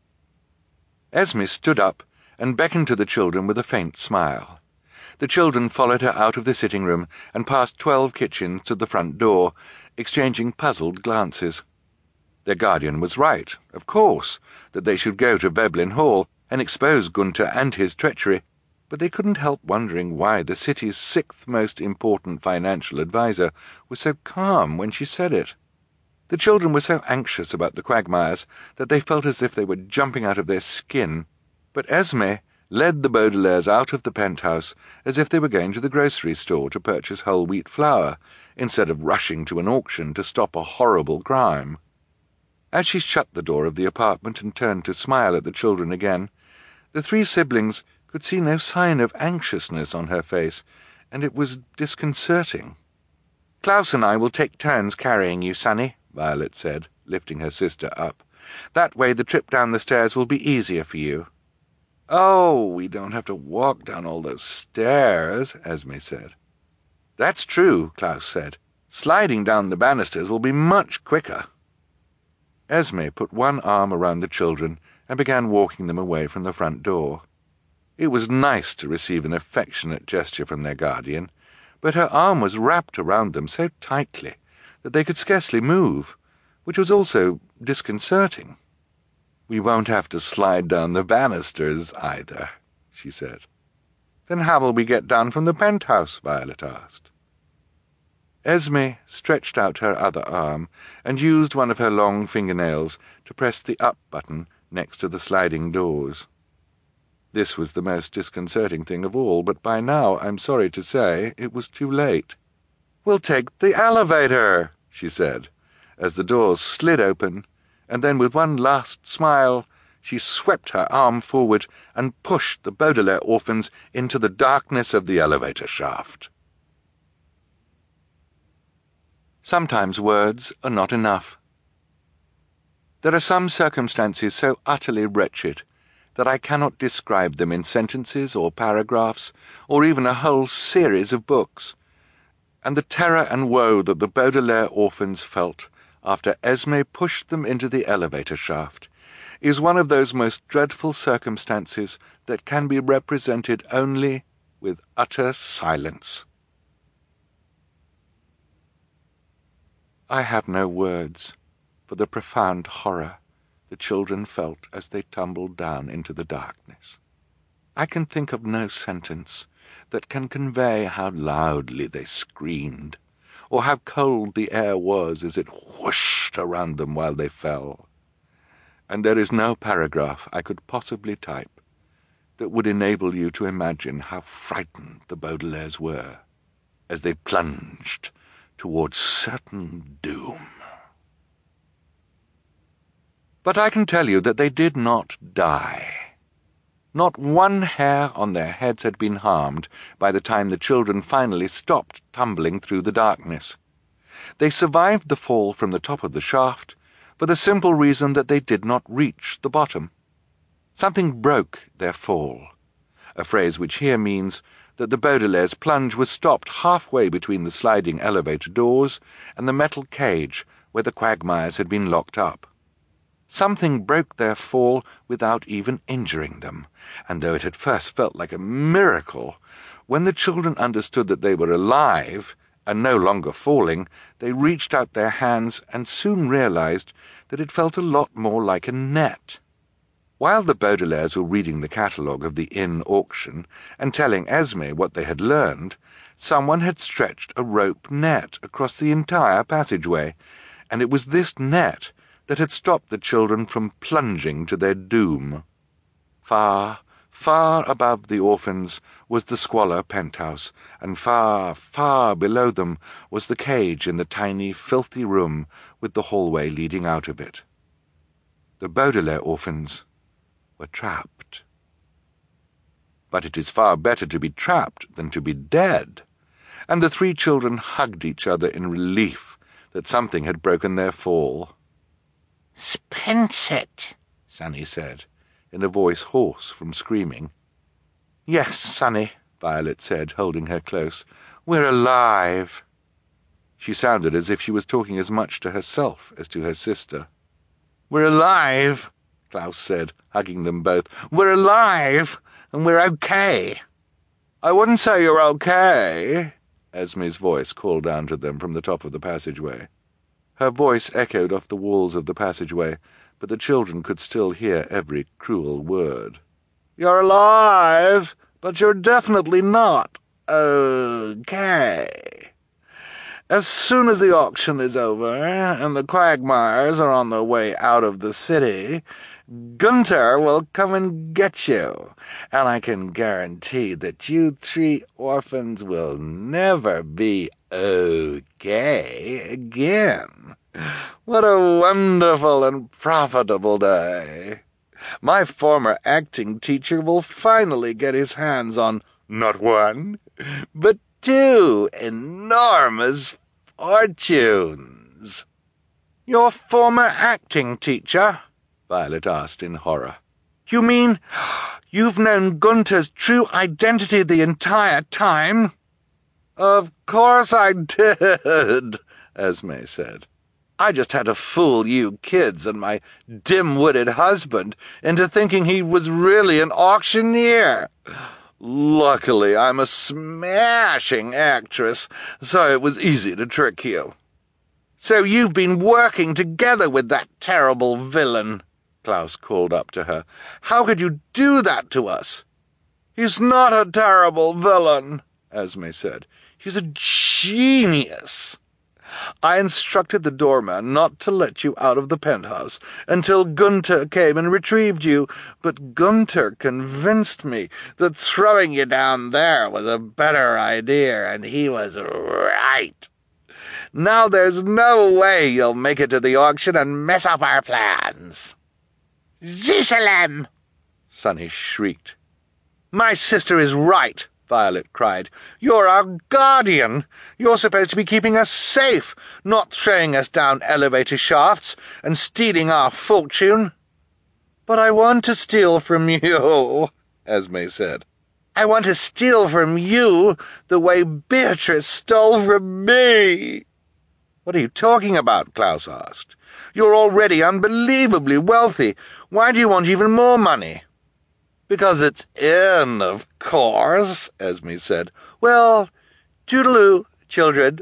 Esme stood up and beckoned to the children with a faint smile. The children followed her out of the sitting room and past 12 kitchens to the front door, exchanging puzzled glances. Their guardian was right, of course, that they should go to Veblen Hall and expose Gunther and his treachery, but they couldn't help wondering why the city's 6th most important financial adviser was so calm when she said it. The children were so anxious about the Quagmires that they felt as if they were jumping out of their skin, but Esme led the Baudelaires out of the penthouse as if they were going to the grocery store to purchase whole wheat flour, instead of rushing to an auction to stop a horrible crime. As she shut the door of the apartment and turned to smile at the children again, the 3 siblings could see no sign of anxiousness on her face, and it was disconcerting. "Klaus and I will take turns carrying you, Sonny," Violet said, lifting her sister up. "That way the trip down the stairs will be easier for you." "Oh, we don't have to walk down all those stairs," Esme said. "That's true," Klaus said. "Sliding down the banisters will be much quicker." Esme put one arm around the children and began walking them away from the front door. It was nice to receive an affectionate gesture from their guardian, but her arm was wrapped around them so tightly that they could scarcely move, which was also disconcerting. "We won't have to slide down the banisters either," she said. "Then how will we get down from the penthouse?" Violet asked. Esme stretched out her other arm and used one of her long fingernails to press the up button next to the sliding doors. This was the most disconcerting thing of all, but by now, I'm sorry to say, it was too late. "We'll take the elevator," she said, as the doors slid open, and then with one last smile, she swept her arm forward and pushed the Baudelaire orphans into the darkness of the elevator shaft. Sometimes words are not enough. There are some circumstances so utterly wretched that I cannot describe them in sentences or paragraphs, or even a whole series of books, and the terror and woe that the Baudelaire orphans felt after Esme pushed them into the elevator shaft is one of those most dreadful circumstances that can be represented only with utter silence. I have no words for the profound horror the children felt as they tumbled down into the darkness. I can think of no sentence that can convey how loudly they screamed, or how cold the air was as it whooshed around them while they fell. And there is no paragraph I could possibly type that would enable you to imagine how frightened the Baudelaires were as they plunged towards certain doom. But I can tell you that they did not die. Not one hair on their heads had been harmed by the time the children finally stopped tumbling through the darkness. They survived the fall from the top of the shaft for the simple reason that they did not reach the bottom. Something broke their fall, a phrase which here means that the Baudelaire's plunge was stopped halfway between the sliding elevator doors and the metal cage where the Quagmires had been locked up. Something broke their fall without even injuring them, and though it had first felt like a miracle, when the children understood that they were alive and no longer falling, they reached out their hands and soon realized that it felt a lot more like a net. While the Baudelaires were reading the catalogue of the inn auction and telling Esme what they had learned, someone had stretched a rope net across the entire passageway, and it was this net that had stopped the children from plunging to their doom. Far, far above the orphans was the squalor penthouse, and far, far below them was the cage in the tiny, filthy room with the hallway leading out of it. The Baudelaire orphans were trapped. But it is far better to be trapped than to be dead, and the three children hugged each other in relief that something had broken their fall. "Spenset," Sonny said, in a voice hoarse from screaming. "Yes, Sonny," Violet said, holding her close. "We're alive." She sounded as if she was talking as much to herself as to her sister. "We're alive," Klaus said, hugging them both. "We're alive, and we're okay." "I wouldn't say you're okay," Esme's voice called down to them from the top of the passageway. Her voice echoed off the walls of the passageway, but the children could still hear every cruel word. "You're alive, but you're definitely not okay. As soon as the auction is over, and the Quagmires are on their way out of the city, Gunther will come and get you, and I can guarantee that you three orphans will never be okay again. What a wonderful and profitable day. My former acting teacher will finally get his hands on not one, but two enormous fortunes." "Your former acting teacher?" Violet asked in horror. "You mean you've known Gunther's true identity the entire time?" "Of course I did," Esme said. "I just had to fool you kids and my dim-witted husband into thinking he was really an auctioneer. Luckily, I'm a smashing actress, so it was easy to trick you." "So you've been working together with that terrible villain," Klaus called up to her. "How could you do that to us?" "He's not a terrible villain," Esme said. "He's a genius. I instructed the doorman not to let you out of the penthouse until Gunther came and retrieved you, but Gunther convinced me that throwing you down there was a better idea, and he was right. Now there's no way you'll make it to the auction and mess up our plans." "Jerusalem!" Sonny shrieked. "My sister is right," Violet cried. "You're our guardian. You're supposed to be keeping us safe, not throwing us down elevator shafts and stealing our fortune." "But I want to steal from you," Esme said. "I want to steal from you the way Beatrice stole from me." "What are you talking about?" Klaus asked. "You're already unbelievably wealthy. Why do you want even more money?" "Because it's in, of course," Esme said. "Well, toodaloo, children.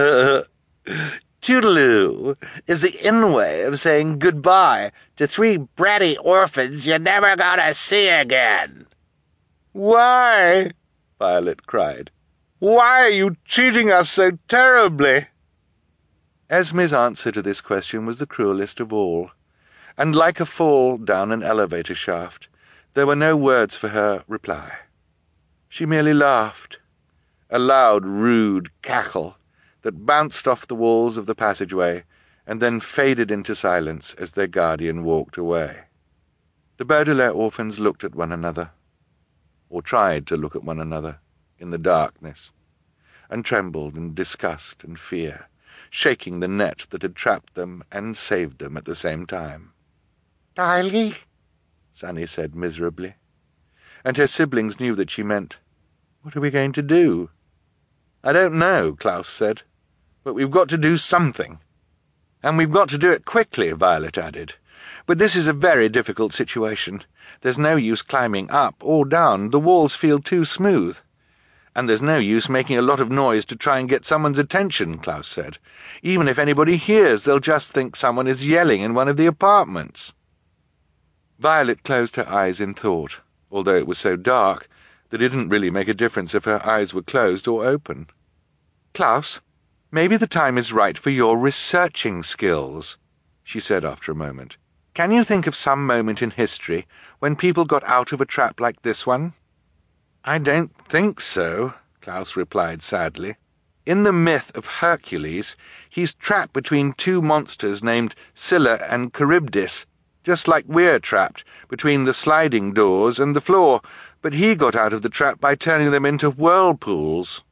Toodaloo is the in way of saying goodbye to three bratty orphans you're never gonna see again." "Why?" Violet cried. "Why are you treating us so terribly?" Esme's answer to this question was the cruelest of all, and like a fall down an elevator shaft, there were no words for her reply. She merely laughed, a loud, rude cackle that bounced off the walls of the passageway and then faded into silence as their guardian walked away. The Baudelaire orphans looked at one another, or tried to look at one another, in the darkness, and trembled in disgust and fear, shaking the net that had trapped them and saved them at the same time. "Darling," Sonny said miserably, and her siblings knew that she meant, "What are we going to do?" "I don't know," Klaus said, "but we've got to do something. And we've got to do it quickly," Violet added. "But this is a very difficult situation. There's no use climbing up or down. The walls feel too smooth. And there's no use making a lot of noise to try and get someone's attention," Klaus said. "Even if anybody hears, they'll just think someone is yelling in one of the apartments." Violet closed her eyes in thought, although it was so dark that it didn't really make a difference if her eyes were closed or open. "Klaus, maybe the time is right for your researching skills," she said after a moment. "Can you think of some moment in history when people got out of a trap like this one?" "I don't think so," Klaus replied sadly. "In the myth of Hercules, he's trapped between two monsters named Scylla and Charybdis, just like we're trapped between the sliding doors and the floor, but he got out of the trap by turning them into whirlpools."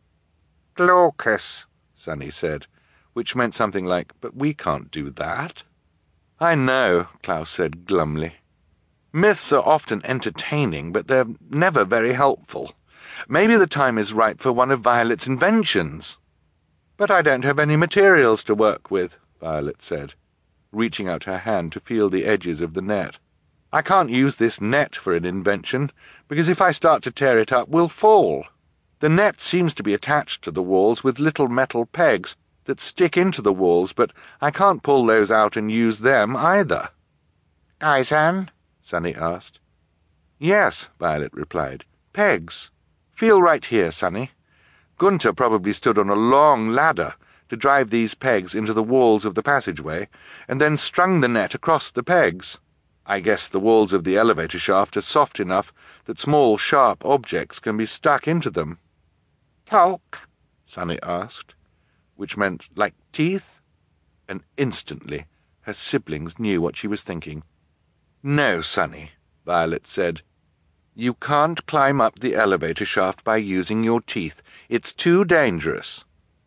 "Glaucus," Sunny said, which meant something like, "But we can't do that." "I know," Klaus said glumly. "Myths are often entertaining, but they're never very helpful. Maybe the time is right for one of Violet's inventions." "But I don't have any materials to work with," Violet said, reaching out her hand to feel the edges of the net. "I can't use this net for an invention, because if I start to tear it up, we'll fall. The net seems to be attached to the walls with little metal pegs that stick into the walls, but I can't pull those out and use them either." "Eisern?" Sunny asked. "Yes," Violet replied. "Pegs. Feel right here, Sunny. Gunther probably stood on a long ladder to drive these pegs into the walls of the passageway, and then strung the net across the pegs. I guess the walls of the elevator shaft are soft enough that small, sharp objects can be stuck into them." "Talk?" Sunny asked, which meant, like teeth? And instantly her siblings knew what she was thinking. "No, Sunny," Violet said. "You can't climb up the elevator shaft by using your teeth. It's too dangerous."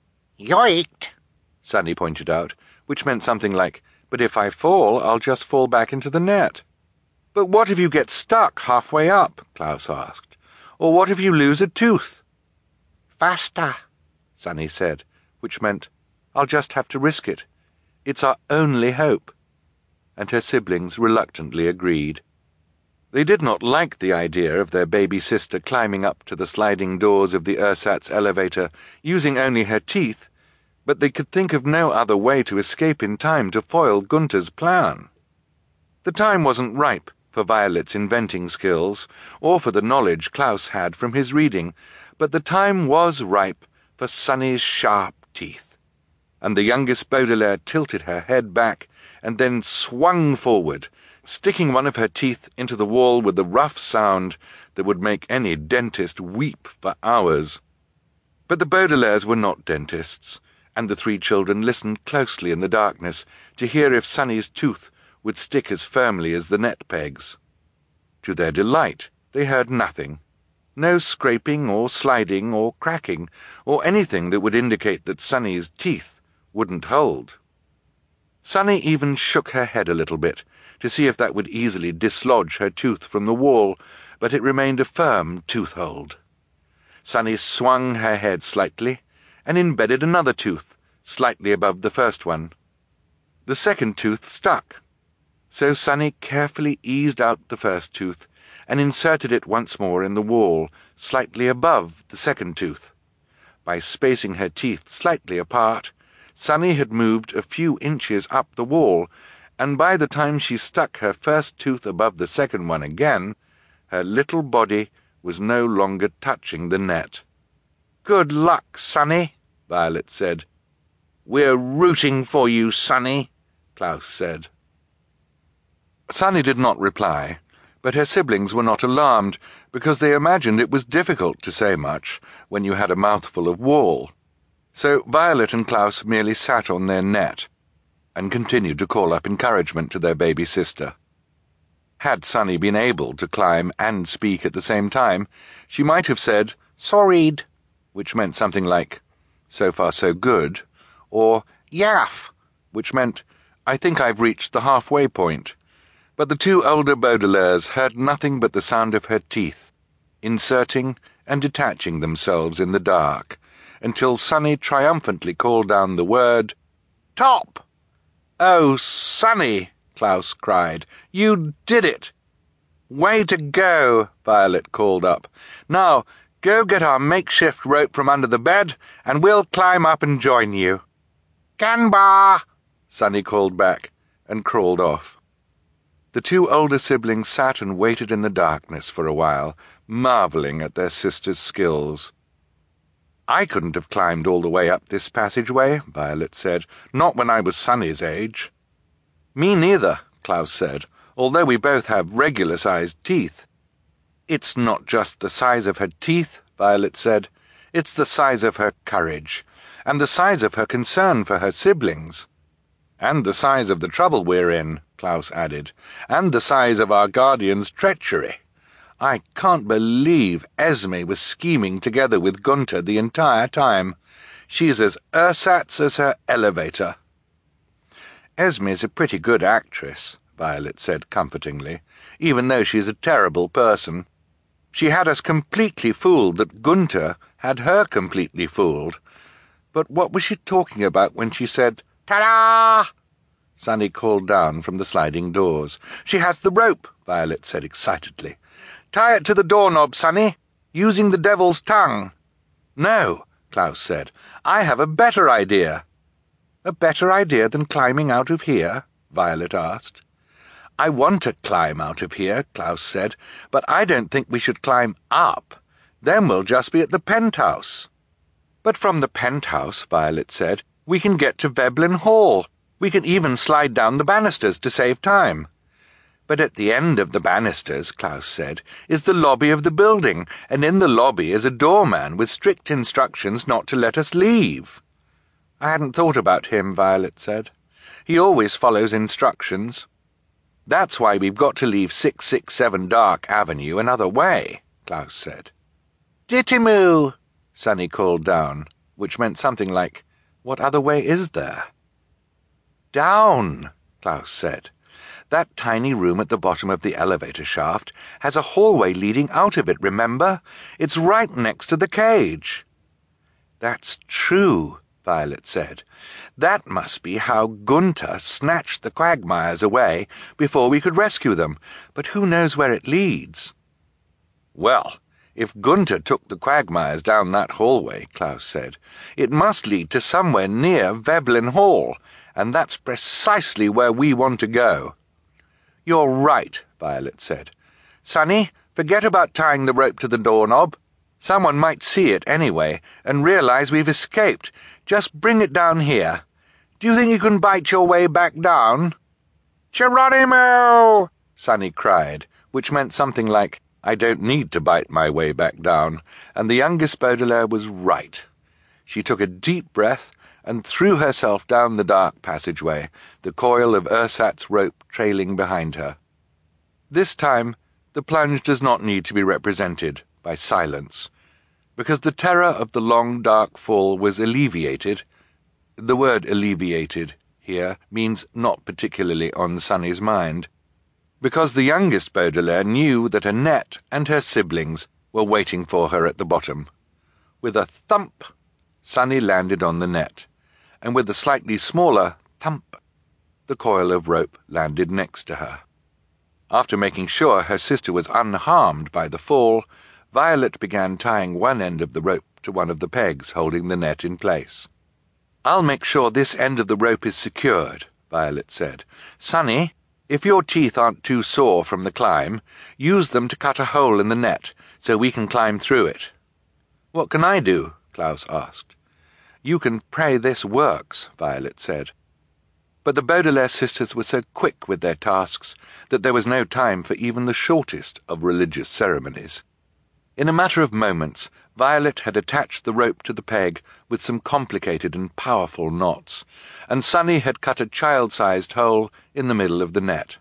"Yoikt," Sunny pointed out, which meant something like, "But if I fall, I'll just fall back into the net." "But what if you get stuck halfway up?" Klaus asked. "Or what if you lose a tooth?" "Faster," Sunny said, which meant, "I'll just have to risk it. It's our only hope." And her siblings reluctantly agreed. They did not like the idea of their baby sister climbing up to the sliding doors of the ersatz elevator using only her teeth, but they could think of no other way to escape in time to foil Gunther's plan. The time wasn't ripe for Violet's inventing skills, or for the knowledge Klaus had from his reading, but the time was ripe for Sunny's sharp teeth, and the youngest Baudelaire tilted her head back and then swung forward, sticking one of her teeth into the wall with a rough sound that would make any dentist weep for hours. But the Baudelaires were not dentists, and the three children listened closely in the darkness to hear if Sunny's tooth would stick as firmly as the net pegs. To their delight, they heard nothing. No scraping or sliding or cracking, or anything that would indicate that Sunny's teeth wouldn't hold. Sunny even shook her head a little bit, to see if that would easily dislodge her tooth from the wall, but it remained a firm tooth-hold. Sunny swung her head slightly, and embedded another tooth, slightly above the first one. The second tooth stuck, so Sunny carefully eased out the first tooth, and inserted it once more in the wall, slightly above the second tooth. By spacing her teeth slightly apart, Sunny had moved a few inches up the wall, and by the time she stuck her first tooth above the second one again, her little body was no longer touching the net. "Good luck, Sunny," Violet said. "We're rooting for you, Sunny," Klaus said. Sunny did not reply, but her siblings were not alarmed, because they imagined it was difficult to say much when you had a mouthful of wall. So Violet and Klaus merely sat on their net, and continued to call up encouragement to their baby sister. Had Sunny been able to climb and speak at the same time, she might have said, "Sorried," which meant something like, "So far so good," or "Yaff," which meant, "I think I've reached the halfway point." But the two older Baudelaires heard nothing but the sound of her teeth, inserting and detaching themselves in the dark, until Sunny triumphantly called down the word, "Top!" "Oh, Sunny!" Klaus cried. "You did it!" "Way to go!" Violet called up. "Now, go get our makeshift rope from under the bed, and we'll climb up and join you." "Ganba!" Sunny called back, and crawled off. The two older siblings sat and waited in the darkness for a while, marveling at their sister's skills. "I couldn't have climbed all the way up this passageway," Violet said. "Not when I was Sunny's age." "Me neither," Klaus said, "although we both have regular-sized teeth." "It's not just the size of her teeth," Violet said. "It's the size of her courage, and the size of her concern for her siblings." "And the size of the trouble we're in," Klaus added, "and the size of our guardian's treachery. I can't believe Esme was scheming together with Gunther the entire time. She's as ersatz as her elevator." "Esme's a pretty good actress," Violet said comfortingly, "even though she's a terrible person. She had us completely fooled that Gunther had her completely fooled. But what was she talking about when she said, 'Ta-da!'" Sunny called down from the sliding doors. "She has the rope," Violet said excitedly. "Tie it to the doorknob, Sunny, using the devil's tongue." "No," Klaus said. "I have a better idea." "A better idea than climbing out of here?" Violet asked. "I want to climb out of here," Klaus said, "but I don't think we should climb up. Then we'll just be at the penthouse." "But from the penthouse," Violet said, "we can get to Veblen Hall. We can even slide down the banisters to save time." "But at the end of the banisters," Klaus said, "is the lobby of the building, and in the lobby is a doorman with strict instructions not to let us leave." "I hadn't thought about him," Violet said. "He always follows instructions." "That's why we've got to leave 667 Dark Avenue another way," Klaus said. "Ditimu!" Sunny called down, which meant something like, "What other way is there?" "Down," Klaus said. "That tiny room at the bottom of the elevator shaft has a hallway leading out of it, remember? It's right next to the cage." "That's true," Violet said. "That must be how Gunther snatched the Quagmires away before we could rescue them, but who knows where it leads?" "Well, if Gunther took the Quagmires down that hallway," Klaus said, "it must lead to somewhere near Veblen Hall, and that's precisely where we want to go." "You're right," Violet said. "Sunny, forget about tying the rope to the doorknob. Someone might see it anyway, and realize we've escaped. Just bring it down here. Do you think you can bite your way back down?" "Geronimo!" Sunny cried, which meant something like, "I don't need to bite my way back down," and the youngest Baudelaire was right. She took a deep breath and threw herself down the dark passageway, the coil of ersatz rope trailing behind her. This time, the plunge does not need to be represented by silence, because the terror of the long dark fall was alleviated. The word alleviated here means not particularly on Sunny's mind, because the youngest Baudelaire knew that Annette and her siblings were waiting for her at the bottom. With a thump, Sunny landed on the net, and with a slightly smaller thump, the coil of rope landed next to her. After making sure her sister was unharmed by the fall, Violet began tying one end of the rope to one of the pegs holding the net in place. "I'll make sure this end of the rope is secured," Violet said. "Sunny, if your teeth aren't too sore from the climb, use them to cut a hole in the net so we can climb through it." "What can I do?" Klaus asked. "You can pray this works," Violet said. But the Baudelaire sisters were so quick with their tasks that there was no time for even the shortest of religious ceremonies. In a matter of moments, Violet had attached the rope to the peg with some complicated and powerful knots, and Sunny had cut a child-sized hole in the middle of the net.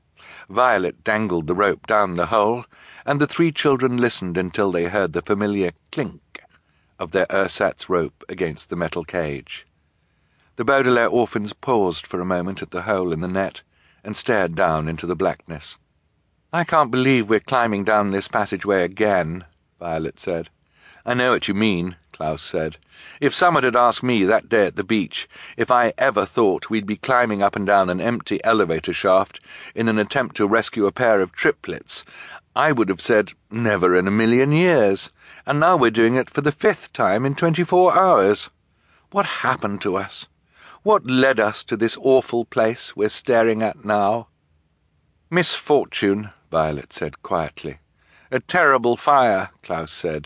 Violet dangled the rope down the hole, and the three children listened until they heard the familiar clink of their ersatz rope against the metal cage. The Baudelaire orphans paused for a moment at the hole in the net and stared down into the blackness. "I can't believe we're climbing down this passageway again," Violet said. "I know what you mean," Klaus said. "If someone had asked me that day at the beach if I ever thought we'd be climbing up and down an empty elevator shaft in an attempt to rescue a pair of triplets, I would have said, never in a million years, and now we're doing it for the 5th time in 24 hours. What happened to us? What led us to this awful place we're staring at now?" "Misfortune," Violet said quietly. "A terrible fire," Klaus said.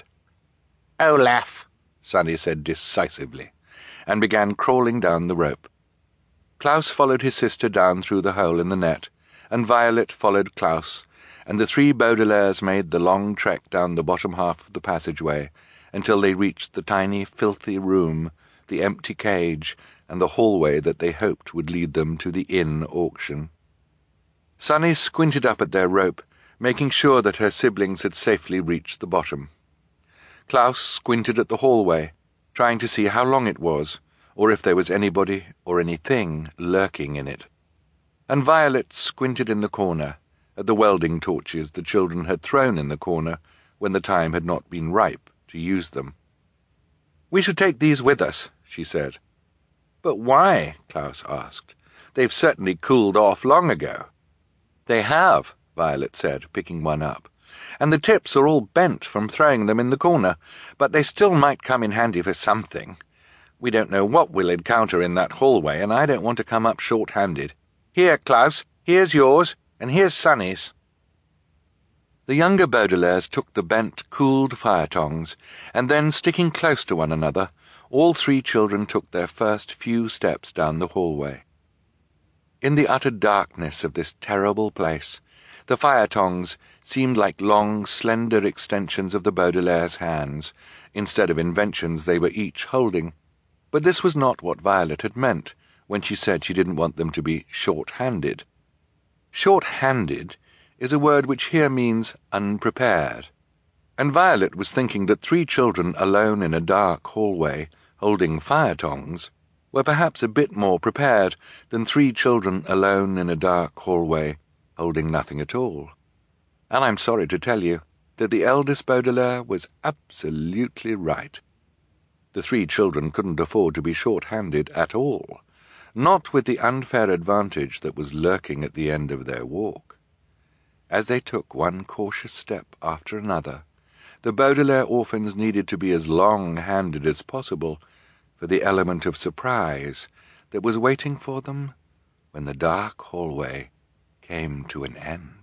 "Olaf," Sunny said decisively, and began crawling down the rope. Klaus followed his sister down through the hole in the net, and Violet followed Klaus, and the three Baudelaires made the long trek down the bottom half of the passageway until they reached the tiny, filthy room, the empty cage, and the hallway that they hoped would lead them to the inn auction. Sunny squinted up at their rope, making sure that her siblings had safely reached the bottom. Klaus squinted at the hallway, trying to see how long it was, or if there was anybody or anything lurking in it. And Violet squinted in the corner, at the welding torches the children had thrown in the corner when the time had not been ripe to use them. "We should take these with us," she said. "But why?" Klaus asked. "They've certainly cooled off long ago." "They have," Violet said, picking one up, "and the tips are all bent from throwing them in the corner, but they still might come in handy for something. We don't know what we'll encounter in that hallway, and I don't want to come up short-handed. Here, Klaus, here's yours, and here's Sunny's." The younger Baudelaires took the bent, cooled fire tongs, and then, sticking close to one another, all three children took their first few steps down the hallway. In the utter darkness of this terrible place, the fire tongs seemed like long, slender extensions of the Baudelaires' hands, instead of inventions they were each holding. But this was not what Violet had meant when she said she didn't want them to be short-handed. Short-handed is a word which here means unprepared, and Violet was thinking that three children alone in a dark hallway, holding fire tongs, were perhaps a bit more prepared than three children alone in a dark hallway, holding nothing at all. And I'm sorry to tell you that the eldest Baudelaire was absolutely right. The three children couldn't afford to be short-handed at all, not with the unfair advantage that was lurking at the end of their walk. As they took one cautious step after another, the Baudelaire orphans needed to be as long-handed as possible for the element of surprise that was waiting for them when the dark hallway came to an end.